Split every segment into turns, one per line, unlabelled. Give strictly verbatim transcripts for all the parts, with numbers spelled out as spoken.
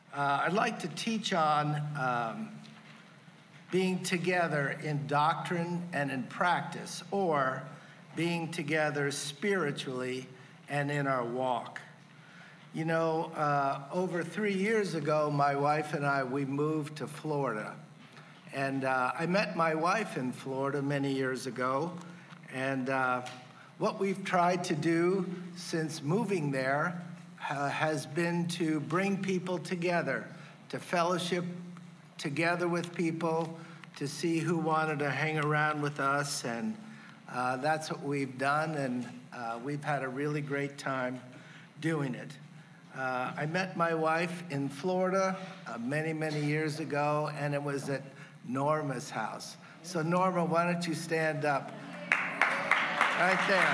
Uh, I'd like to teach on um, being together in doctrine and in practice, or being together spiritually and in our walk. You know, uh, over three years ago, my wife and I, we moved to Florida. And uh, I met my wife in Florida many years ago. And uh, what we've tried to do since moving there uh, has been to bring people together, to fellowship together with people, to see who wanted to hang around with us. And uh, that's what we've done. And uh, we've had a really great time doing it. Uh, I met my wife in Florida uh, many, many years ago, and it was at Norma's house. So Norma, why don't you stand up? Right there.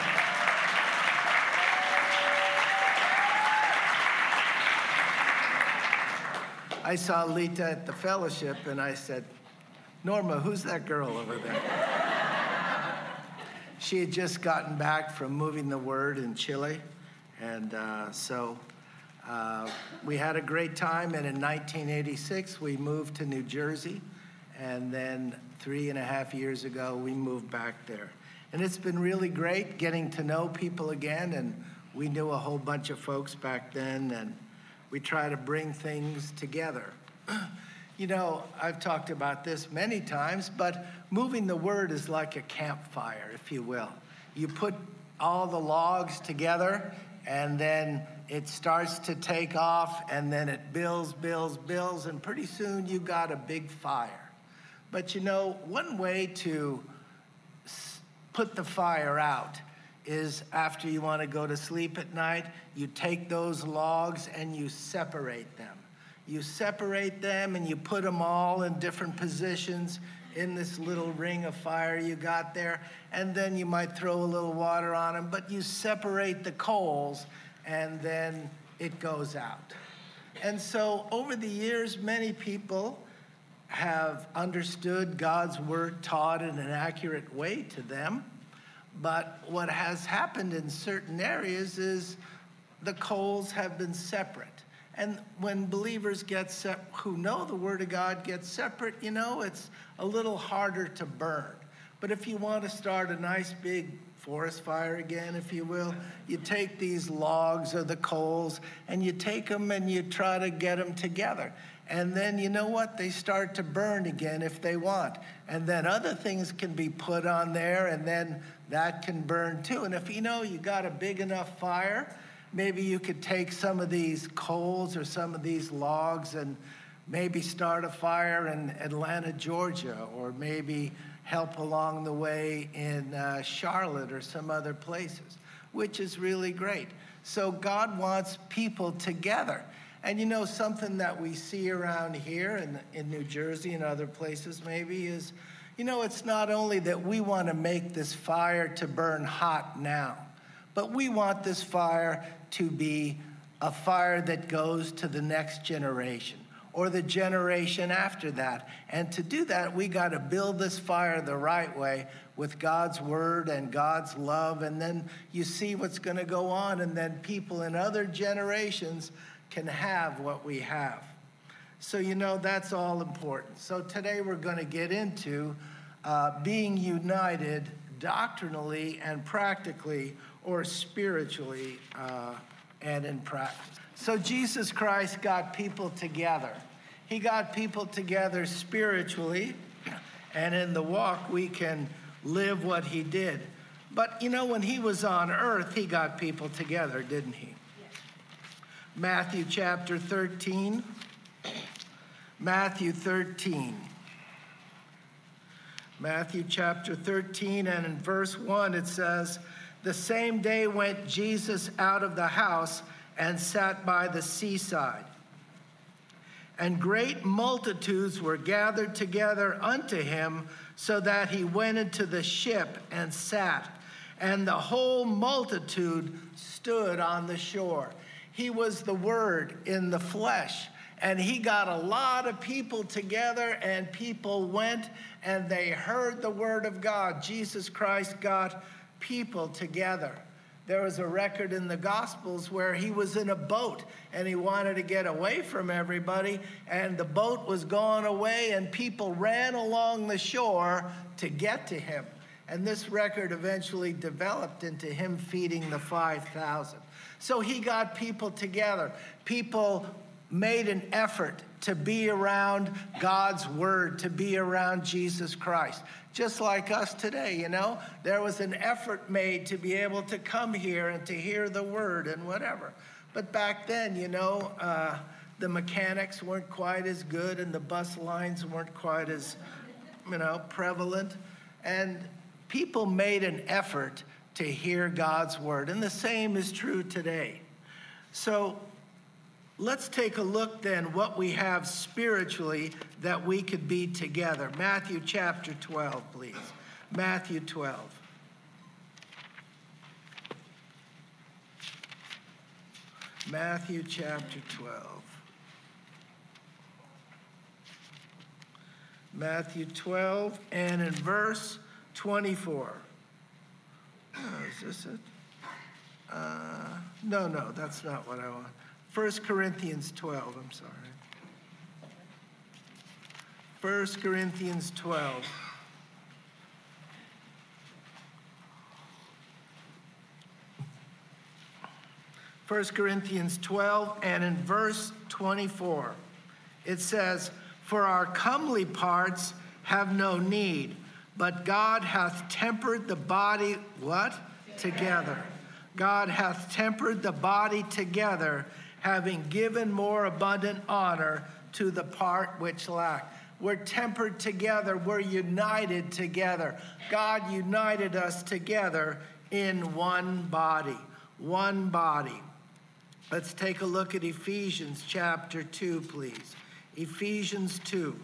I saw Lita at the fellowship, and I said, Norma, who's that girl over there? She had just gotten back from moving the word in Chile, and uh, so uh, we had a great time, and in nineteen eighty-six, we moved to New Jersey, and then three and a half years ago, we moved back there. And it's been really great getting to know people again, and we knew a whole bunch of folks back then, and we try to bring things together. You know, I've talked about this many times, but moving the word is like a campfire, if you will. You put all the logs together, and then it starts to take off, and then it builds, builds, builds, and pretty soon you got a big fire. But you know, one way to put the fire out is after you want to go to sleep at night, you take those logs and you separate them. You separate them and you put them all in different positions in this little ring of fire you got there, and then you might throw a little water on them, but you separate the coals and then it goes out. And so over the years, many people have understood God's word taught in an accurate way to them. But what has happened in certain areas is the coals have been separate. And when believers get sep- who know the word of God get separate, you know, it's a little harder to burn. But if you want to start a nice big forest fire again, if you will, you take these logs or the coals and you take them and you try to get them together. And then you know what? They start to burn again if they want. And then other things can be put on there, and then that can burn too. And if you know you got a big enough fire, maybe you could take some of these coals or some of these logs and maybe start a fire in Atlanta, Georgia, or maybe help along the way in uh, Charlotte or some other places, which is really great. So God wants people together. And you know, something that we see around here in, in New Jersey and other places maybe is, you know, it's not only that we want to make this fire to burn hot now, but we want this fire to be a fire that goes to the next generation or the generation after that. And to do that, we got to build this fire the right way with God's word and God's love. And then you see what's going to go on, and then people in other generations can have what we have. So, you know, that's all important. So today we're going to get into uh, being united doctrinally and practically, or spiritually uh, and in practice. So Jesus Christ got people together. He got people together spiritually, and in the walk we can live what he did. But, you know, when he was on earth, he got people together, didn't he? Matthew chapter thirteen. Matthew thirteen. Matthew chapter thirteen, and in verse one it says, "The same day went Jesus out of the house and sat by the seaside. And great multitudes were gathered together unto him, so that he went into the ship and sat. And the whole multitude stood on the shore." He was the Word in the flesh. And he got a lot of people together, and people went and they heard the word of God. Jesus Christ got people together. There was a record in the Gospels where he was in a boat and he wanted to get away from everybody, and the boat was going away and people ran along the shore to get to him. And this record eventually developed into him feeding the five thousand. So he got people together. People made an effort to be around God's word, to be around Jesus Christ. Just like us today, you know, there was an effort made to be able to come here and to hear the word and whatever. But back then, you know, uh, the mechanics weren't quite as good and the bus lines weren't quite as, you know, prevalent. And people made an effort to hear God's word. And the same is true today. So let's take a look then what we have spiritually that we could be together. Matthew chapter twelve, please. Matthew twelve. Matthew chapter twelve. Matthew twelve, and in verse twenty-four. Oh, is this it? Uh, no, no, that's not what I want. First Corinthians twelve, I'm sorry. First Corinthians twelve. First Corinthians twelve, and in verse twenty-four, it says, "For our comely parts have no need, but God hath tempered the body," what? Together. God hath tempered the body together, having given more abundant honor to the part which lacked. We're tempered together. We're united together. God united us together in one body. One body. Let's take a look at Ephesians chapter two, please. Ephesians two.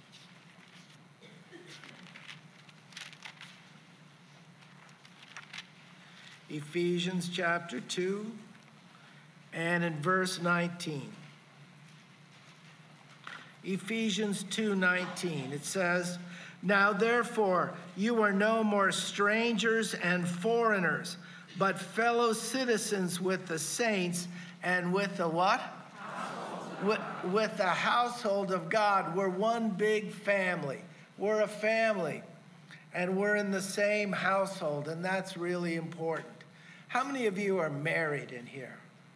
Ephesians chapter two, and in verse nineteen. Ephesians two nineteen, it says, "Now therefore you are no more strangers and foreigners, but fellow citizens with the saints and with the what? With, with the household of God." We're one big family. We're a family, and we're in the same household, and that's really important. How many of you are married in here?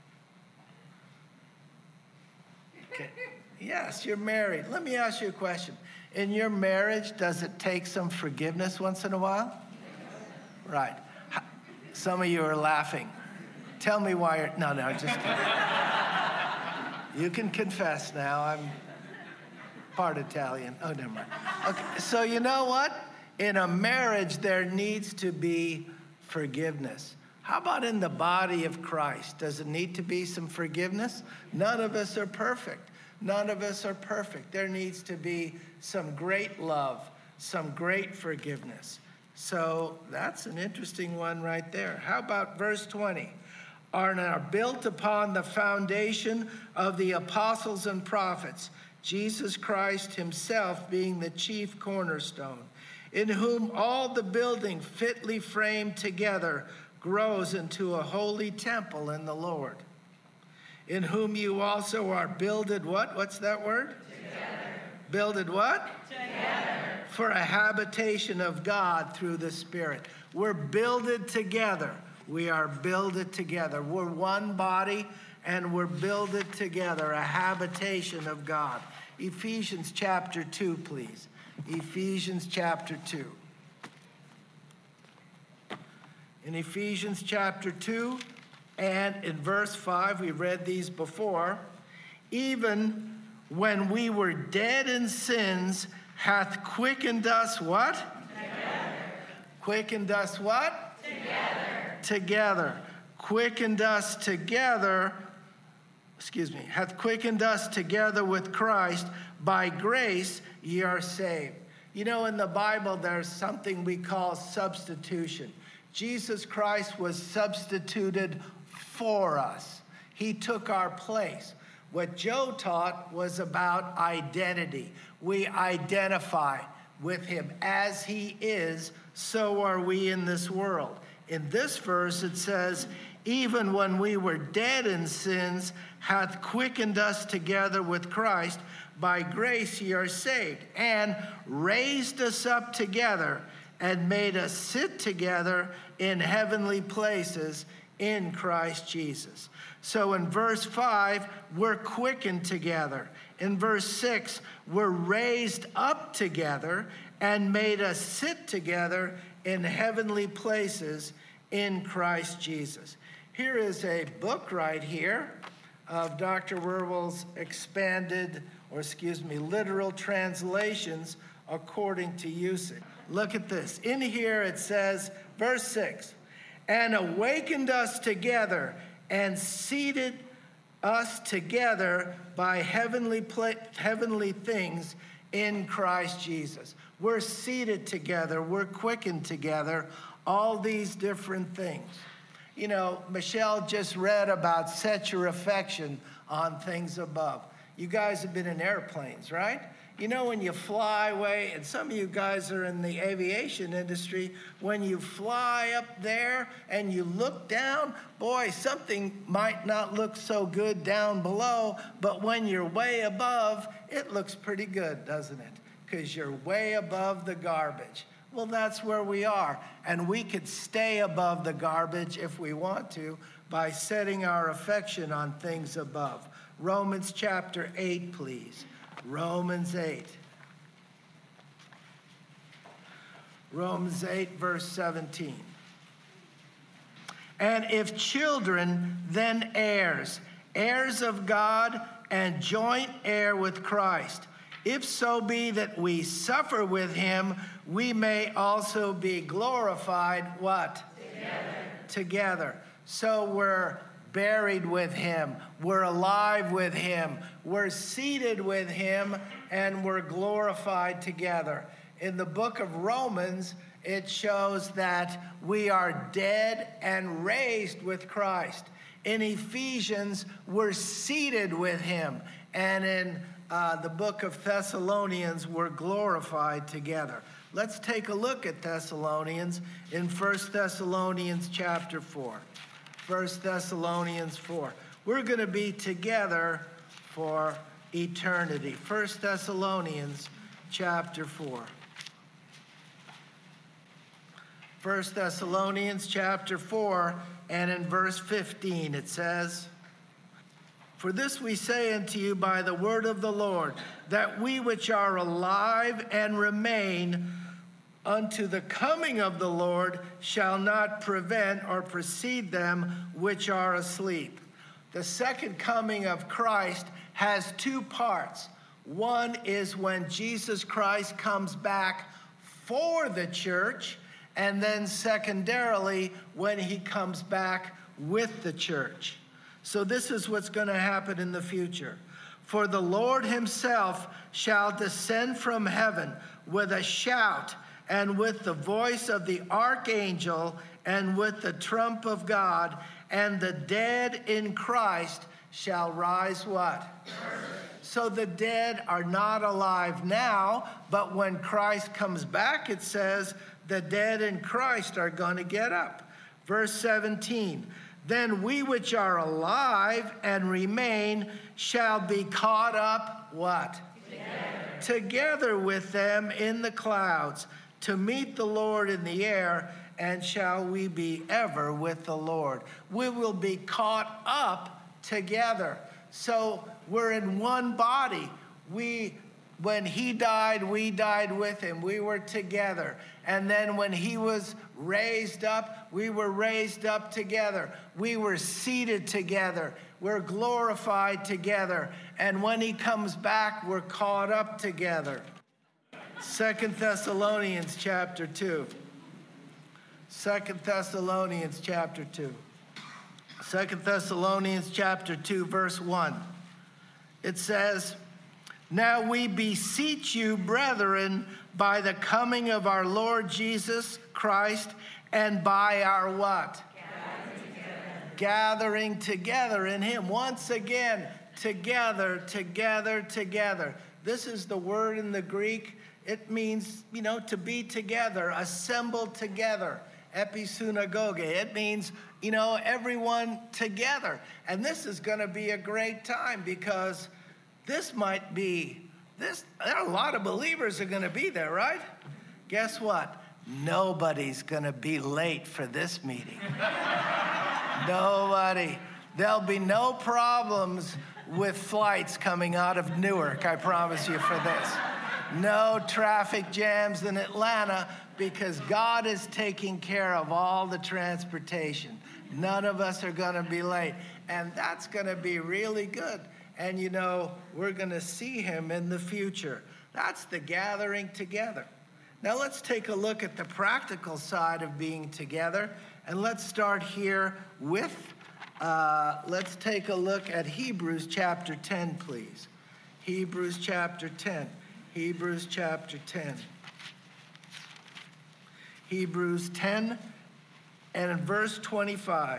Okay. Yes, you're married. Let me ask you a question. In your marriage, does it take some forgiveness once in a while? Right. Some of you are laughing. Tell me why you're... No, no, just kidding. You can confess now. I'm part Italian. Oh, never mind. Okay, so you know what? In a marriage, there needs to be forgiveness. How about in the body of Christ? Does it need to be some forgiveness? None of us are perfect. None of us are perfect. There needs to be some great love, some great forgiveness. So that's an interesting one right there. How about verse twenty? "Are now built upon the foundation of the apostles and prophets, Jesus Christ himself being the chief cornerstone, in whom all the building fitly framed together grows into a holy temple in the Lord, in whom you also are builded," what? What's that word? Together. Builded what? Together. "For a habitation of God through the Spirit." We're builded together. We are builded together. We're one body, and we're builded together, a habitation of God. Ephesians chapter two, please. Ephesians chapter two. In Ephesians chapter two, and in verse five, we read these before, "Even when we were dead in sins, hath quickened us," what? Together. Quickened us what? Together. Together. Quickened us together, excuse me, hath quickened us together with Christ. By grace ye are saved. You know, in the Bible, there's something we call substitution. Jesus Christ was substituted for us. He took our place. What Joe taught was about identity. We identify with him. As he is, so are we in this world. In this verse, it says, even when we were dead in sins, hath quickened us together with Christ. By grace ye are saved, and raised us up together, and made us sit together in heavenly places in Christ Jesus. So in verse five, we're quickened together. In verse six, we're raised up together and made us sit together in heavenly places in Christ Jesus. Here is a book right here of Doctor Wierwille's expanded, or excuse me, literal translations according to usage. Look at this. In here it says, verse six, and awakened us together and seated us together by heavenly pla- heavenly things in Christ Jesus. We're seated together. We're quickened together. All these different things. You know, Michelle just read about set your affection on things above. You guys have been in airplanes, right? You know, when you fly away, and some of you guys are in the aviation industry, when you fly up there and you look down, boy, something might not look so good down below, but when you're way above, it looks pretty good, doesn't it? Because you're way above the garbage. Well, that's where we are, and we could stay above the garbage if we want to by setting our affection on things above. Romans chapter eight, please. Romans eight. Romans eight, verse seventeen. And if children, then heirs, heirs of God and joint heir with Christ, if so be that we suffer with him, we may also be glorified, what? Together. Together. So we're buried with him, we're alive with him, we're seated with him, and we're glorified together. In the book of Romans, it shows that we are dead and raised with Christ. In Ephesians, we're seated with him. And in uh, the book of Thessalonians, we're glorified together. Let's take a look at Thessalonians in First Thessalonians chapter four. First Thessalonians four. We're going to be together for eternity. First Thessalonians chapter four. First Thessalonians chapter four, and in verse fifteen it says, for this we say unto you by the word of the Lord, that we which are alive and remain unto the coming of the Lord shall not prevent or precede them which are asleep. The second coming of Christ has two parts. One is when Jesus Christ comes back for the church, and then secondarily when he comes back with the church. So this is what's going to happen in the future. For the Lord himself shall descend from heaven with a shout, and with the voice of the archangel, and with the trump of God, and the dead in Christ shall rise what? So the dead are not alive now, but when Christ comes back, it says the dead in Christ are going to get up. Verse seventeen, then we which are alive and remain shall be caught up, what? Together. Together with them in the clouds, to meet the Lord in the air, and shall we be ever with the Lord. We will be caught up together. So we're in one body. We, when he died, we died with him. We were together. And then when he was raised up, we were raised up together. We were seated together. We're glorified together. And when he comes back, we're caught up together. Second Thessalonians chapter two. Second Thessalonians chapter two. Second Thessalonians chapter two, verse one. It says, now we beseech you, brethren, by the coming of our Lord Jesus Christ, and by our what? Gathering together. Gathering together in him. Once again, together, together, together. This is the word in the Greek. It means, you know, to be together, assembled together. Episynagoge. It means, you know, everyone together. And this is going to be a great time because this might be, this. there are a lot of believers are going to be there, right? Guess what? Nobody's going to be late for this meeting. Nobody. There'll be no problems with flights coming out of Newark, I promise you for this. No traffic jams in Atlanta because God is taking care of all the transportation. None of us are going to be late. And that's going to be really good. And, you know, we're going to see him in the future. That's the gathering together. Now, let's take a look at the practical side of being together. And let's start here with, uh, let's take a look at Hebrews chapter ten, please. Hebrews chapter ten. Hebrews chapter ten. Hebrews ten and in verse twenty-five.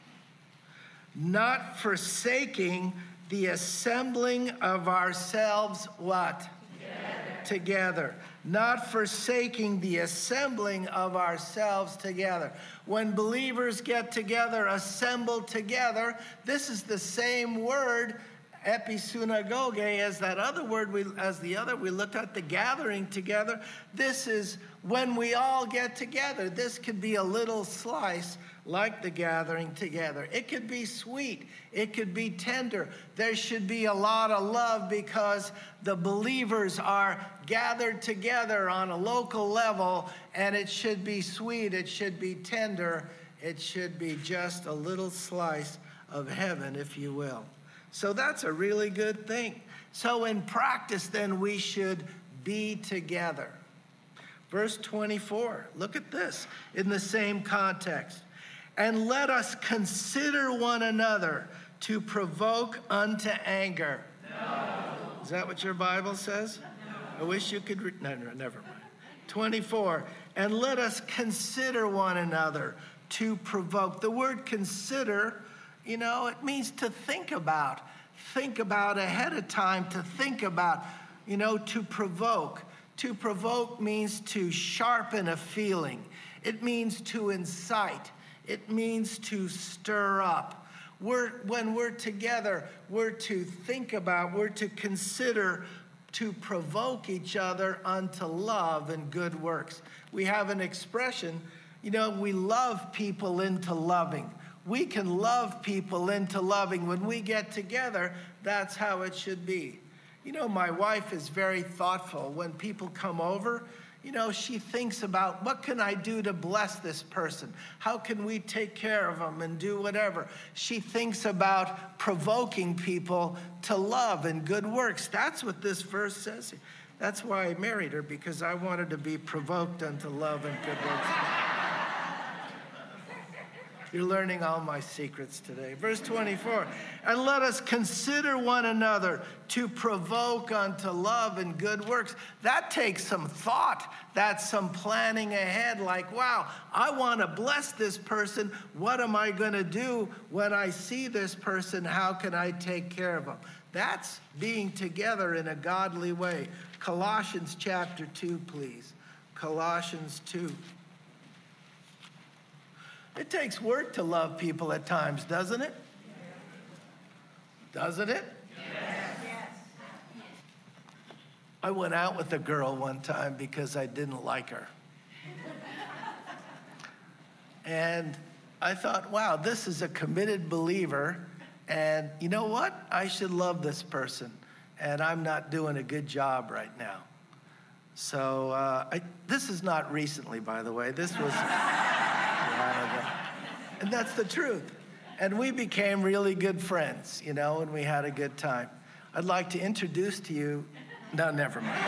Not forsaking the assembling of ourselves, what? Together. Together. Not forsaking the assembling of ourselves together. When believers get together, assemble together, this is the same word, episynagoge, as that other word, we, as the other we looked at, the gathering together. This is when we all get together. This could be a little slice like the gathering together. It could be sweet. It could be tender. There should be a lot of love because the believers are gathered together on a local level, and it should be sweet. It should be tender. It should be just a little slice of heaven, if you will. So that's a really good thing. So in practice, then, we should be together. Verse twenty-four, look at this in the same context. And let us consider one another to provoke unto anger. No. Is that what your Bible says? No. I wish you could, re- no, no, never mind. twenty-four, and let us consider one another to provoke. The word consider, you know, it means to think about. Think about ahead of time, to think about, you know, to provoke. To provoke means to sharpen a feeling. It means to incite. It means to stir up. We're, when we're together, we're to think about, we're to consider, to provoke each other unto love and good works. We have an expression, you know, we love people into loving. We can love people into loving. When we get together, that's how it should be. You know, my wife is very thoughtful. When people come over, you know, she thinks about, what can I do to bless this person? How can we take care of them and do whatever? She thinks about provoking people to love and good works. That's what this verse says. That's why I married her, because I wanted to be provoked unto love and good works. You're learning all my secrets today. Verse twenty-four, and let us consider one another to provoke unto love and good works. That takes some thought. That's some planning ahead, like, wow, I want to bless this person. What am I going to do when I see this person? How can I take care of them? That's being together in a godly way. Colossians chapter two, please. Colossians two. It takes work to love people at times, doesn't it? Doesn't it?
Yes.
I went out with a girl one time because I didn't like her. And I thought, wow, this is a committed believer. And you know what? I should love this person. And I'm not doing a good job right now. So uh, I, this is not recently, by the way. This was... And that's the truth. And we became really good friends, you know, and we had a good time. I'd like to introduce to you, no, never mind.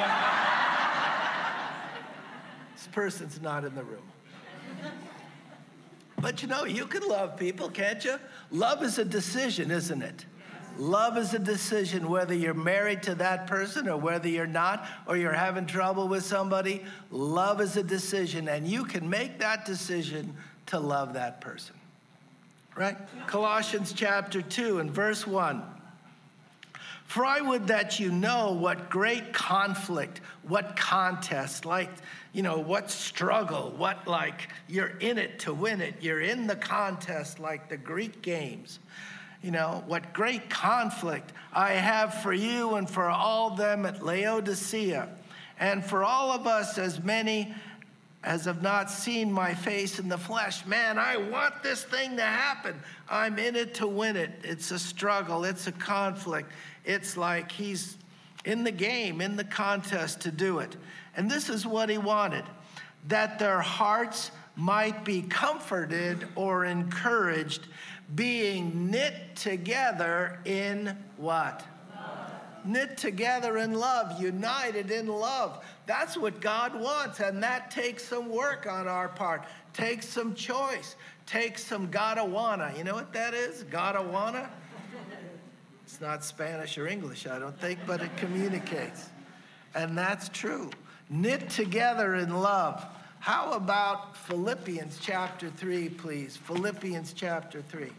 This person's not in the room. But you know, you can love people, can't you? Love is a decision, isn't it? Love is a decision, whether you're married to that person or whether you're not, or you're having trouble with somebody. Love is a decision, and you can make that decision to love that person. Right? Colossians chapter two and verse one. For I would that you know what great conflict, what contest, like, you know, what struggle, what like you're in it to win it. You're in the contest like the Greek games. You know, what great conflict I have for you and for all them at Laodicea, and for all of us, as many as have not seen my face in the flesh. Man, I want this thing to happen. I'm in it to win it. It's a struggle. It's a conflict. It's like he's in the game, in the contest to do it. And this is what he wanted, that their hearts might be comforted or encouraged, being knit together in what? Love. Knit together in love, united in love. That's what God wants, and that takes some work on our part, takes some choice, takes some gotta wanna. You know what that is? Gotta wanna? It's not Spanish or English, I don't think, but it communicates. And that's true. Knit together in love. How about Philippians chapter three, please? Philippians chapter three.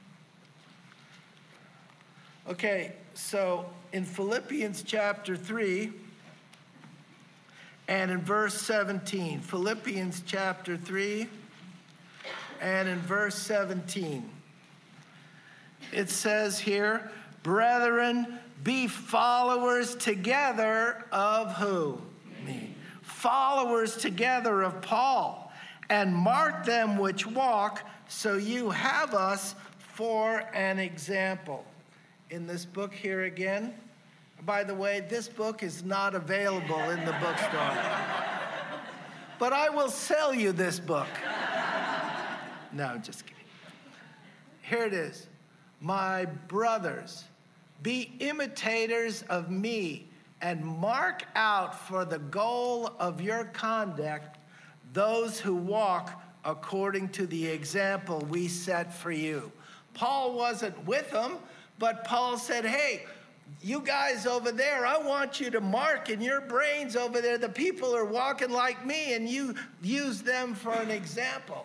Okay, so in Philippians chapter three and in verse seventeen, Philippians chapter three and in verse seventeen, it says here, brethren, be followers together of who? Me. Followers together of Paul, and mark them which walk, so you have us for an example. In this book here again, by the way, this book is not available in the bookstore. But I will sell you this book. No, I'm just kidding. Here it is. My brothers, be imitators of me, and mark out for the goal of your conduct those who walk according to the example we set for you. Paul wasn't with them, but Paul said, hey, you guys over there, I want you to mark in your brains over there, the people are walking like me, and you use them for an example.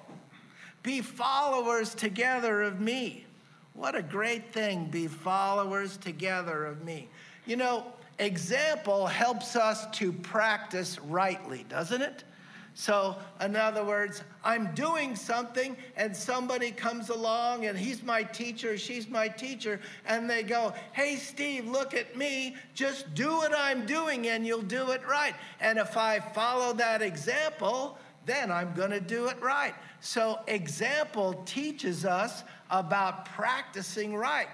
Be followers together of me. What a great thing, be followers together of me. You know, example helps us to practice rightly, doesn't it? So, in other words, I'm doing something and somebody comes along and he's my teacher, she's my teacher, and they go, hey, Steve, look at me, just do what I'm doing and you'll do it right. And if I follow that example, then I'm going to do it right. So, example teaches us about practicing right.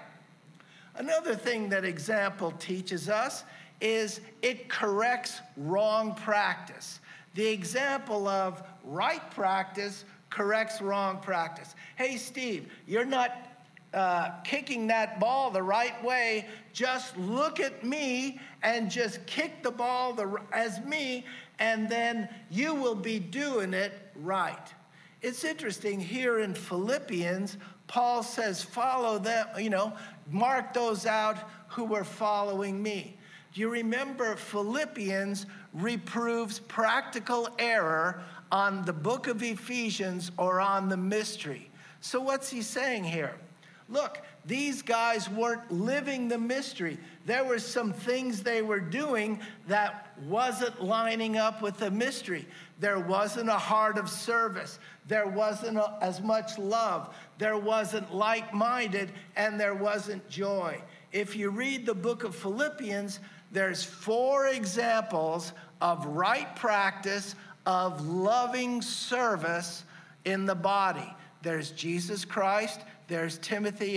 Another thing that example teaches us is it corrects wrong practice. The example of right practice corrects wrong practice. Hey, Steve, you're not uh, kicking that ball the right way. Just look at me and just kick the ball the, as me, and then you will be doing it right. It's interesting here in Philippians, Paul says, follow them, you know, mark those out who were following me. Do you remember Philippians reproves practical error on the book of Ephesians or on the mystery? So what's he saying here? Look, these guys weren't living the mystery. There were some things they were doing that wasn't lining up with the mystery. There wasn't a heart of service. There wasn't a, as much love. There wasn't like-minded, and there wasn't joy. If you read the book of Philippians, there's four examples of right practice, of loving service in the body. There's Jesus Christ, there's Timothy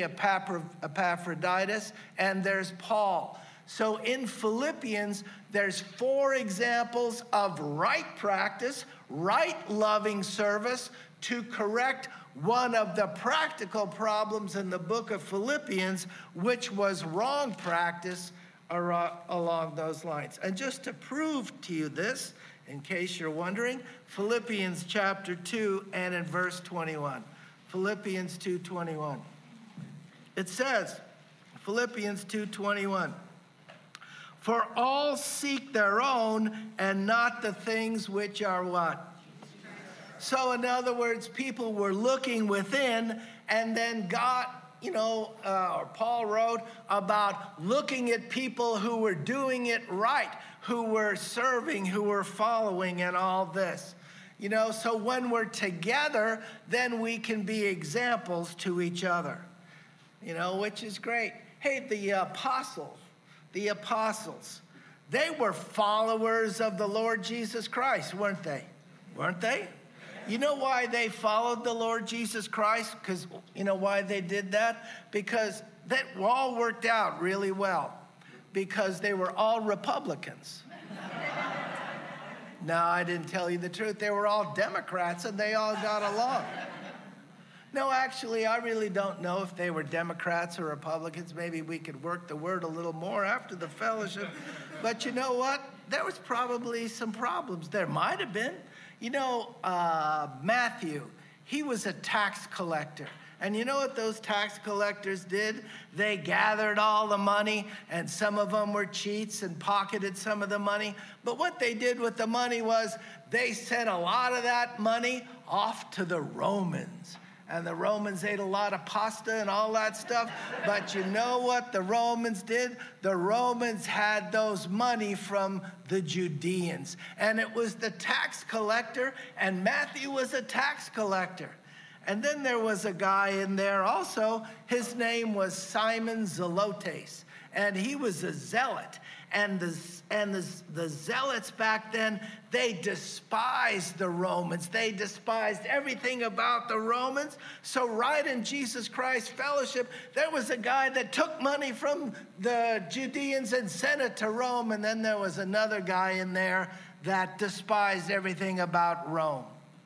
Epaphroditus, and there's Paul. So in Philippians, there's four examples of right practice, right loving service to correct one of the practical problems in the book of Philippians, which was wrong practice along those lines. And just to prove to you this, in case you're wondering, Philippians chapter two and in verse twenty-one. Philippians two twenty-one. It says, Philippians two twenty-one, for all seek their own and not the things which are what? So in other words, people were looking within, and then God, you know, uh, or Paul wrote about looking at people who were doing it right, who were serving, who were following, and all this. You know, so when we're together, then we can be examples to each other, you know, which is great. Hey, the apostles, the apostles, they were followers of the Lord Jesus Christ, weren't they? Weren't they? You know why they followed the Lord Jesus Christ? Because, you know why they did that? Because that all worked out really well. Because they were all Republicans. No, I didn't tell you the truth. They were all Democrats, and they all got along. No, actually, I really don't know if they were Democrats or Republicans. Maybe we could work the word a little more after the fellowship. But you know what? There was probably some problems. There might have been. You know, uh, Matthew, he was a tax collector. And you know what those tax collectors did? They gathered all the money, and some of them were cheats and pocketed some of the money. But what they did with the money was they sent a lot of that money off to the Romans. And the Romans ate a lot of pasta and all that stuff. But you know what the Romans did? The Romans had those money from the Judeans. And it was the tax collector, and Matthew was a tax collector. And then there was a guy in there also. His name was Simon Zelotes, and he was a zealot. And the and the, the zealots back then, they despised the Romans. They despised everything about the Romans. So right in Jesus Christ Fellowship, there was a guy that took money from the Judeans and sent it to Rome. And then there was another guy in there that despised everything about Rome.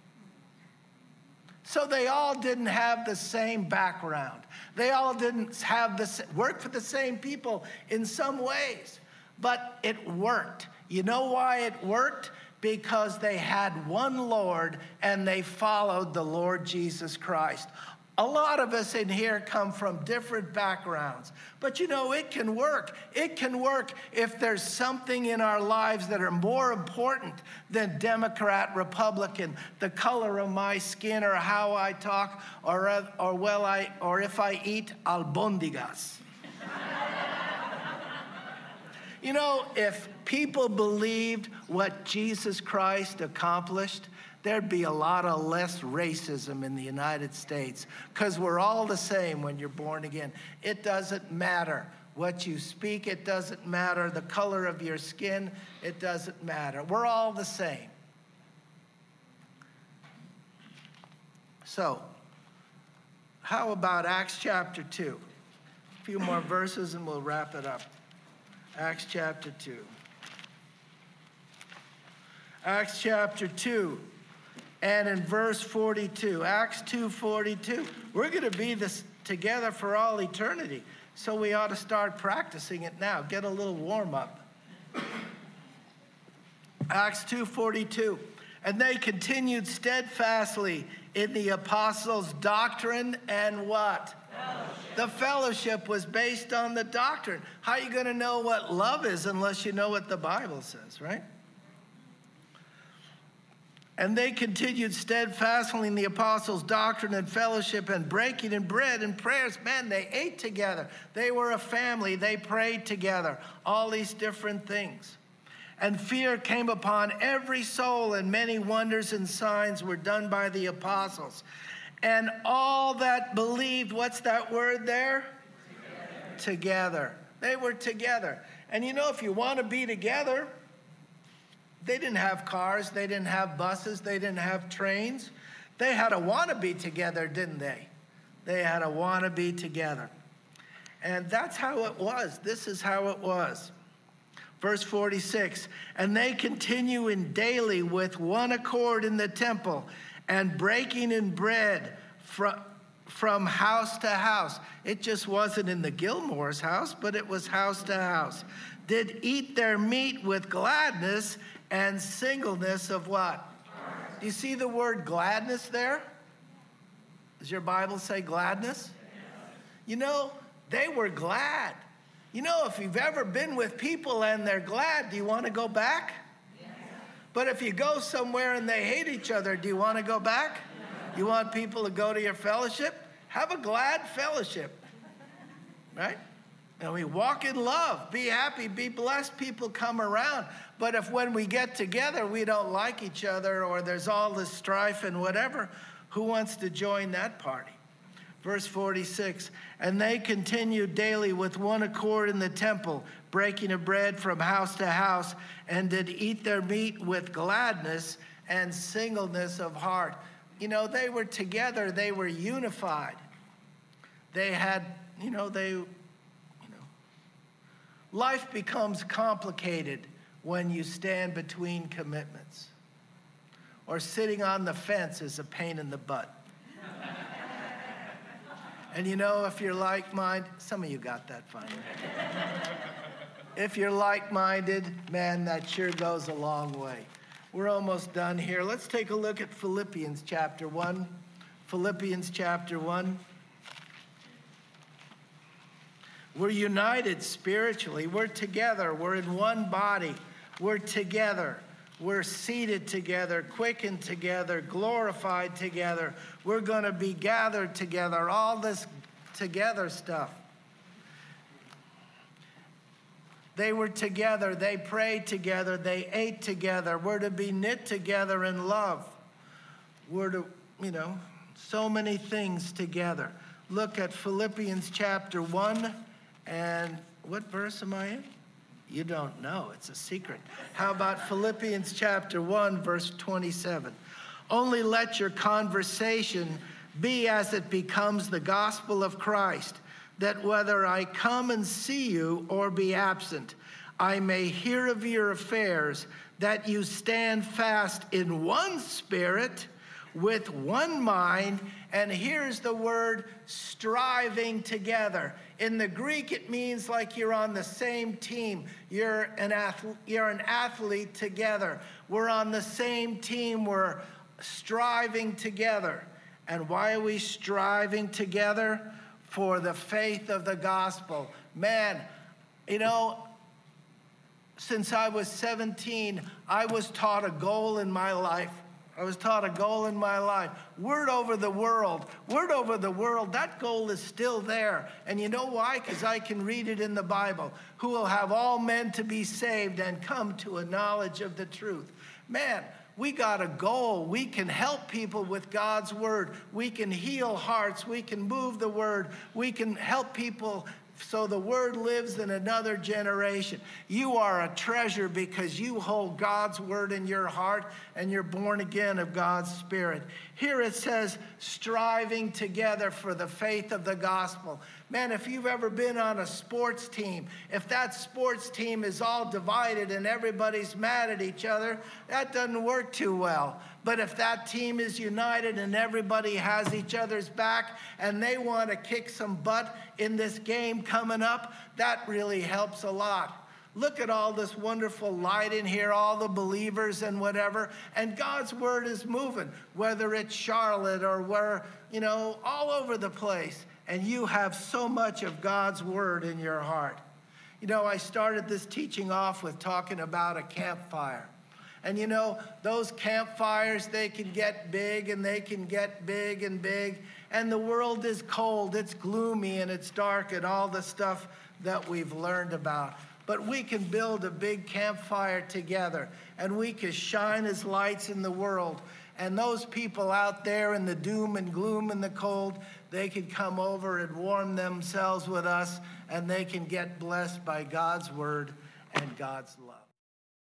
So they all didn't have the same background. They all didn't have the work for the same people in some ways. But it worked. You know why it worked? Because they had one Lord and they followed the Lord Jesus Christ. A lot of us in here come from different backgrounds. But you know, it can work. It can work if there's something in our lives that are more important than Democrat, Republican, the color of my skin, or how I talk, or, or, well, I, or if I eat albondigas. You know, if people believed what Jesus Christ accomplished, there'd be a lot of less racism in the United States, because we're all the same when you're born again. It doesn't matter what you speak. It doesn't matter the color of your skin. It doesn't matter. We're all the same. So, how about Acts chapter two? A few more verses and we'll wrap it up. Acts chapter two. Acts chapter two, and in verse forty-two. Acts two forty-two. We're going to be this together for all eternity, so we ought to start practicing it now. Get a little warm up. Acts two forty-two. And they continued steadfastly in the apostles' doctrine and what? Fellowship. The fellowship was based on the doctrine. How are you going to know what love is unless you know what the Bible says, right? And they continued steadfastly in the apostles' doctrine and fellowship and breaking in bread and prayers. Man, they ate together. They were a family. They prayed together. All these different things. And fear came upon every soul, and many wonders and signs were done by the apostles. And all that believed, what's that word there? Together. Together. They were together. And you know, if you want to be together, they didn't have cars, they didn't have buses, they didn't have trains. They had to want to be together, didn't they? They had to want to be together. And that's how it was. This is how it was. Verse forty-six, and they continue in daily with one accord in the temple and breaking in bread from, from house to house. It just wasn't in the Gilmore's house, but it was house to house. Did eat their meat with gladness and singleness of what? Do you see the word gladness there? Does your Bible say gladness? You know, they were glad. You know, if you've ever been with people and they're glad, do you want to go back? Yes. But if you go somewhere and they hate each other, do you want to go back? Yes. You want people to go to your fellowship? Have a glad fellowship. right? And we walk in love, be happy, be blessed, people come around. But if when we get together, we don't like each other or there's all this strife and whatever, who wants to join that party? Verse forty-six, and they continued daily with one accord in the temple, breaking of bread from house to house, and did eat their meat with gladness and singleness of heart. You know, they were together, they were unified. They had, you know, they, you know, life becomes complicated when you stand between commitments. Or sitting on the fence is a pain in the butt. And you know, if you're like-minded, some of you got that finally. If you're like-minded, man, that sure goes a long way. We're almost done here. Let's take a look at Philippians chapter one. Philippians chapter one. We're united spiritually. We're together. We're in one body. We're together. We're seated together, quickened together, glorified together. We're going to be gathered together, all this together stuff. They were together. They prayed together. They ate together. We're to be knit together in love. We're to, you know, so many things together. Look at Philippians chapter one, and what verse am I in? You don't know. It's a secret. How about Philippians chapter one, verse twenty-seven? Only let your conversation be as it becomes the gospel of Christ, that whether I come and see you or be absent, I may hear of your affairs, that you stand fast in one spirit, with one mind, and here's the word, striving together. In the Greek, it means like you're on the same team. You're an athlete, you're an athlete together. We're on the same team. We're striving together. And why are we striving together? For the faith of the gospel. Man, you know, since I was seventeen, I was taught a goal in my life. I was taught a goal in my life. Word over the world. Word over the world. That goal is still there. And you know why? Because I can read it in the Bible. Who will have all men to be saved and come to a knowledge of the truth. Man, we got a goal. We can help people with God's word. We can heal hearts. We can move the word. We can help people so the word lives in another generation. You are a treasure because you hold God's word in your heart and you're born again of God's Spirit. Here it says, striving together for the faith of the gospel. Man, if you've ever been on a sports team, if that sports team is all divided and everybody's mad at each other, that doesn't work too well. But if that team is united and everybody has each other's back and they want to kick some butt in this game coming up, that really helps a lot. Look at all this wonderful light in here, all the believers and whatever, and God's word is moving, whether it's Charlotte or where, you know, all over the place, and you have so much of God's word in your heart. You know, I started this teaching off with talking about a campfire. And you know, those campfires, they can get big and they can get big and big. And the world is cold, it's gloomy and it's dark and all the stuff that we've learned about. But we can build a big campfire together and we can shine as lights in the world. And those people out there in the doom and gloom and the cold, they can come over and warm themselves with us and they can get blessed by God's word and God's love.